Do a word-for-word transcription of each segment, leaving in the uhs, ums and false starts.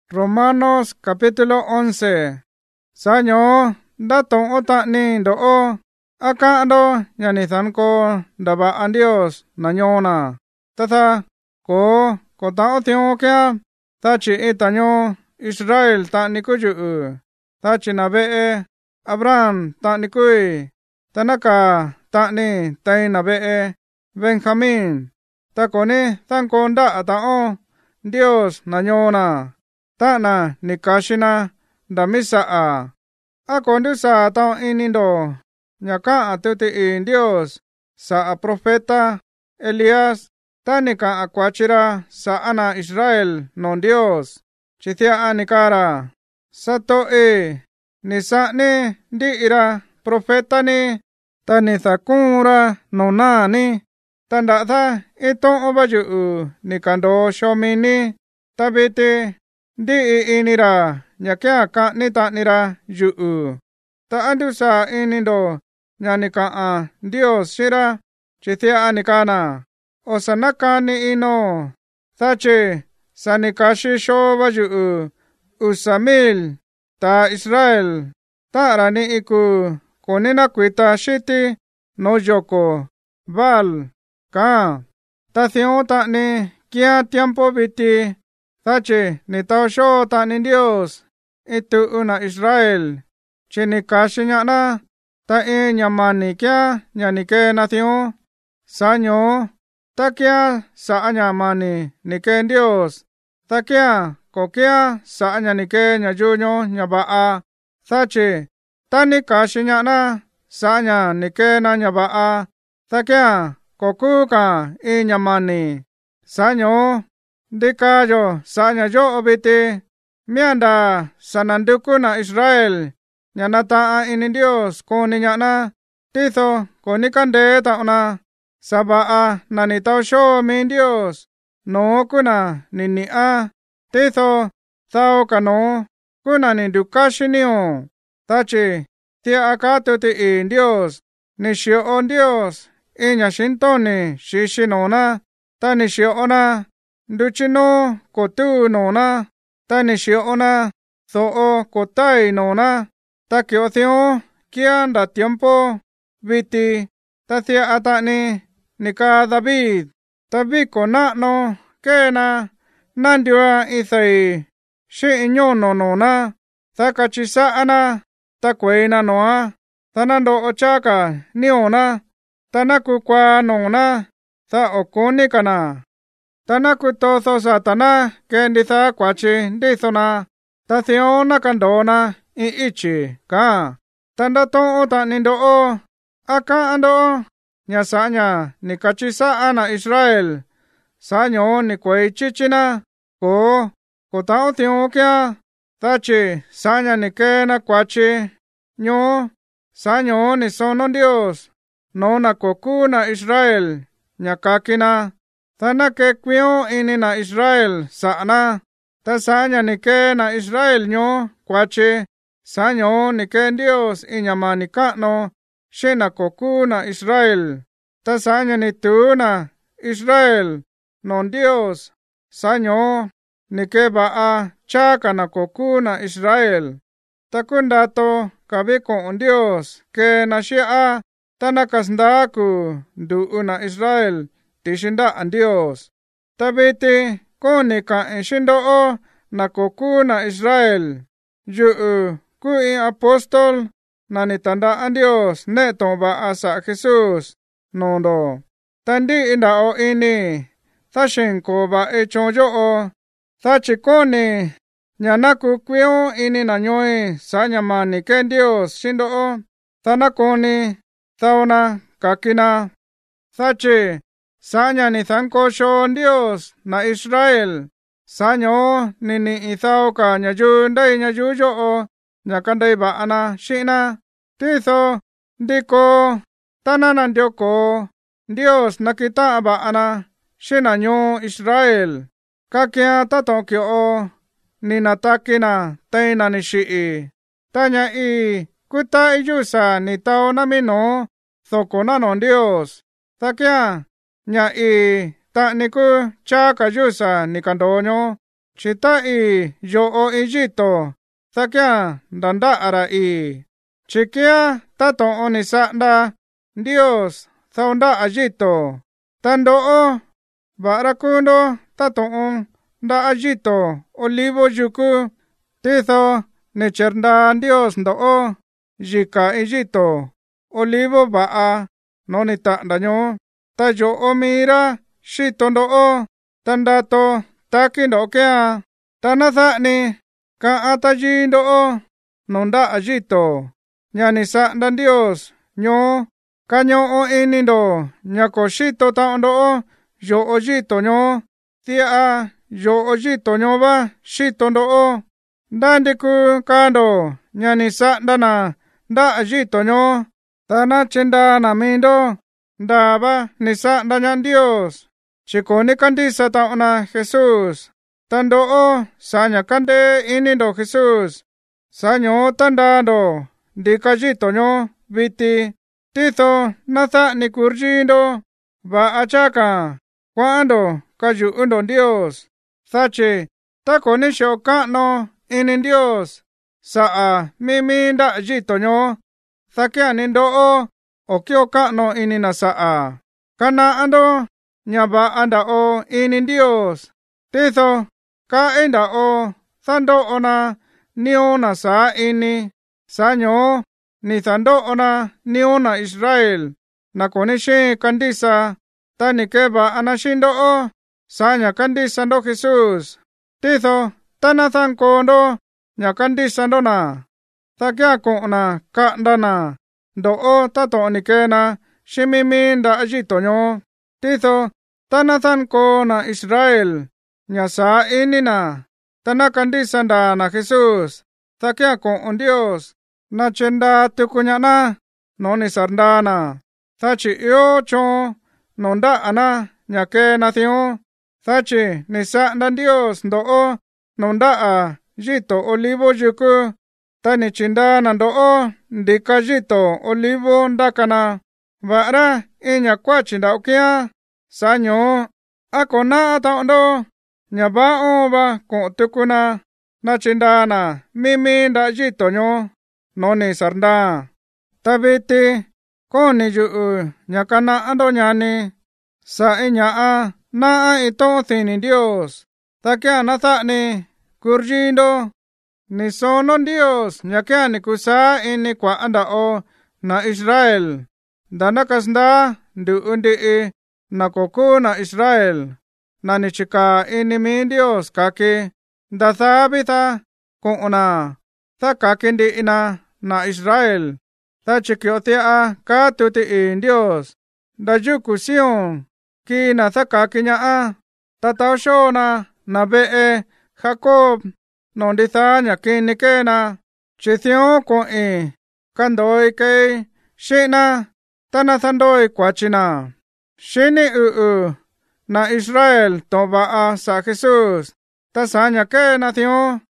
Romanos capítulo once. Sanyo datong ota ni doo. Aka ando yanithan ko daba an Dios na nyona. Tata ko ko tao tiyo kya ta chi itanyo Israel ta nikuju u. Ta chi nabe e Abraham ta nikui. Tanaka ta ni tay nabe e Benjamin. Ta koni tan konda atao Dios na nyona. Ta na nikashina damisa a. Ako ndusa tao inindo. Nyaka atuti in Dios sa profeta Elias. Tanika akwachira sa ana Israel non Dios. Chithia anikara. Sato e. Nisa ni di ira profeta ni. Tanithakura nona ni. Tanda tha ito obaju u. Nikando shomini. Tabiti. Di inira. Nyakya ka nita nira ju u. Ta andusa inindo. Nyanika a Dios shira. Chithia anikana. O sanaka ni ino. Thache sanikashi sho baju u. Usamil. Ta Israel. Ta rani iku. Konina kwita shiti. No joko. Val. Ka. Ta thiyo ta ni. Kia tiempo biti. Thache ni tao sho ta ni Dios. Itu una Israel. Chinikashi nyana. Ta e nyamani kia nyanike na thiyo. Sanyo. Ta kia sa nyamani nike Dios. Ta kia kokia sa nyanike nyajunyo nyabaa. Thache. Ta nikashi nyana. Sa nyanike na nyabaa. Ta kia kokuka e nyamani. Sanyo. Dikayo sa nyajo obiti. Mianda sananduku na Israel. Nyanata ini Dios koni nyana. Titho koni kande tauna. Sabaa nanitaw syo min Dios. No kuna ninia. Titho thao kano. Kuna nindukashi niyo. Tachi tia akatuti in Dios. Nishio on Dios. Inya shintoni shishinona. Ta nishio ona. Duchino kotu nona. Ta nishio ona. Thoo kotai nona. Ta kio theo. Kianda tiempo. Viti. Ta thia atani. Nika David. Ta viko na no. Kena. Nandiwa ithai. Shi inyono nona. Ta kachisa ana. Ta kweina noa. Ta nando ochaka niona. Ta nakukwa nona. Ta okoni kana. Ta nakutotho satana. Kenditha kwachi dithona. Ta thiona kandona. I ichi ka. Tanda to ota nindo o. Aka ando. Nyasanya nikachisa ana Israel. Sanyo ni kwei chichina. Ko. Ko tao thiyo kia. Tachi. Sanya nikena kwachi. Nyo. Sanyo ni sono Dios. No na koku na Israel. Nyakakina. Tana ke kwio ini na Israel. Saana. Ta sanya nikena Israel nyo. Kwachi. Sanyo nike Dios inyamani kano. Shina koku na Israel. Ta sanya ni tu na Israel. Non Dios. Sanyo. Nike baa chaka na koku na Israel. Ta kundato kabiko on Dios. Ke na shia. Ta nakasndaku. Du na Israel. Tishinda an Dios. Ta biti. Konika inshindo o. Na koku na Israel. Juu. Kui apostol. Na nitanda an Dios. Ne tomba asa Jesus. Nondo. Tandi inda o ini. Thashin ko ba e chonjo o. Thachikoni. Nyanaku kwio ini na nyoi. Sanyamani ken Dios shindo o. Thanakoni. Thauna kakina. Thachi. Sanya ni thanko shon Dios na Israel. Sanyo nini ithao ka nyaju ndai nyaju jo o. Nyakandai ba ana shina. Titho. Diko. Tananan dioko. Dios nakita ba ana. Shina nyo Israel. Kakia tatokyo o. Ninatakina. Taina ni shii. Tanya i. Kuta iyusa ni tao namino. Thoko nanon Dios. Takia. Nya i. Ta niku chaka yusa nikandonyo. chỉ ta y yo o Egypto ta kia đàn đa ara y chỉ kia ta tông o ni sa da Dios thao da Egypto tan do o bara kundo ta tông da Egypto olivo juku titho ne cherda Dios do o jika Egypto olivo ba a no ni ta daño ta yo o mira shi tondo o tanda to ta ki do kia ta na tha ni ka ataji do o nonda Egypto nya ni sa dan Dios nyo ka nyo o ini do nya ko shi to ta do o yo o Egypto nyo tia a yo o Egypto nyo ba shi tondo o dan de ku ka do nya ni sa dana da Egypto nyo ta na chenda na mindo da ba ni sa da nya Dios chiko ni kandi sa ta ona Jesus tando o sanya kande ini do Jesus sanyo tanda do di kajito nyo viti tito natha ni kurjindo va achaka cuando kayu undo Dios sache ta koni shoka no ini Dios saa mimi da jito nyo sakia nindo o okyo ka no ini na saa kana ando nyaba anda o ini Dios tito ka enda o thando ona niona sa ini sanyo ni thando ona niona Israel na koneshe kandisa tani keba anashindo o sanya kandisa ndo Jesus titho tanathan kondo nya kandisa ndona takya kona ka ndana do o tato nikena shimimi nda Egypto nyo titho tanathan ko na Israel nya sa inina tana kandisa nda na Jesus takya ko on Dios na chenda tukunyana noni sardana tachi yo cho nonda ana nyake nathio tachi nisa ndan Dios ndo o nonda a jito olivo juku tani chinda nando o ndika jito olivo ndakana vara inya kwa chinda ukia sanyo akona ataondo nyaba o ba ko tukuna na chinda na mimi nda jito nyo noni sarda tabiti koni ju nyakana ando nyani sa inya a na a ito thini Dios takya natha ni kurjindo ni sono Dios nyakya ni kusa ini kwa anda o na Israel dana kasnda ndu undi e na koku na Israel na ni chika ini mi Dios kake datha bita kung una ta kakindi ina na Israel ta chikyotia ka tuti in Dios da juku Sion ki na ta kakinya a ta tausho na na be e Jacob non ditha nya kinike na chithio ko e kandoi ke shina tana thandoi kwachina shini u u na Israel to ba a sa Jesus ta sanya ke na thio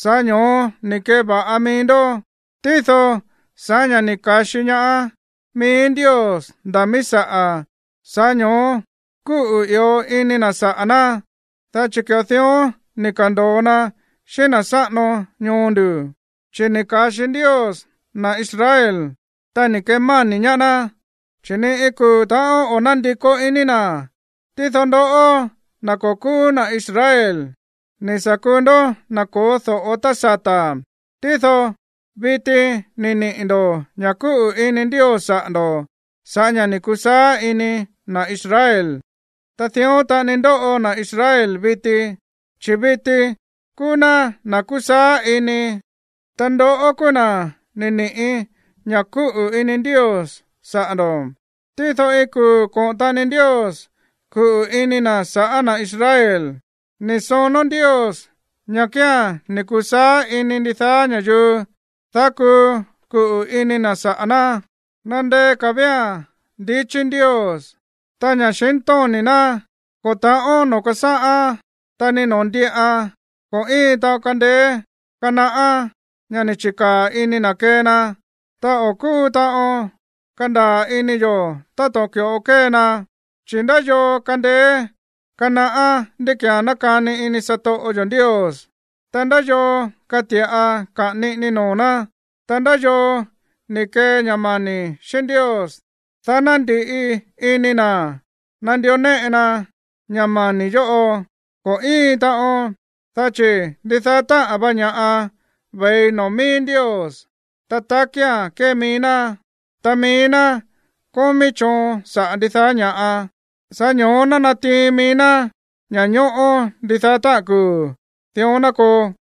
sanyo nike ba amindo titho sanya nikashinya min Dios da misa a sanyo ku yo ini na sa ana ta chikyo nikandona shina sa no nyondu chinikashin Dios na Israel ta nikema ninyana chini iku ta onandi ko ini na tithondo o na koku na Israel ni sakundo na kotho otasata titho biti nini indo nyaku ini Dios sa ndo sanya nikusa ini na Israel tathio ta nindo o na Israel biti chibiti kuna nakusa ini tando o kuna nini i nyaku ini Dios sa ndo titho iku konta ni Dios ku ini na sa na Israel ni sono Dios nyakya nikusa ini ditha nyaju taku ku ini na sa ana nande kabya dichin Dios tanya shinto ni na kota o no kasa a tani nondi a ko i ta kande kana a nyani chika ini na kena ta oku ta o kanda ini yo ta tokyo okena chinda yo kande Kanaa de kya na ka ni ini sato ojon Dios. Tanda yo katia ka ni ni nona. Tanda yo ni ke nyamani shin Dios. Tanan di i ini na. Nandio ne na nyamani yo o. Ko i ta o. Tachi di thata abanya a. Vei no min Dios. Tatakya ke mina. Tamina. Komi chon sa di tha nya a. Sa nyona na ti mina. Nya nyo o di thata ku. Tiona ko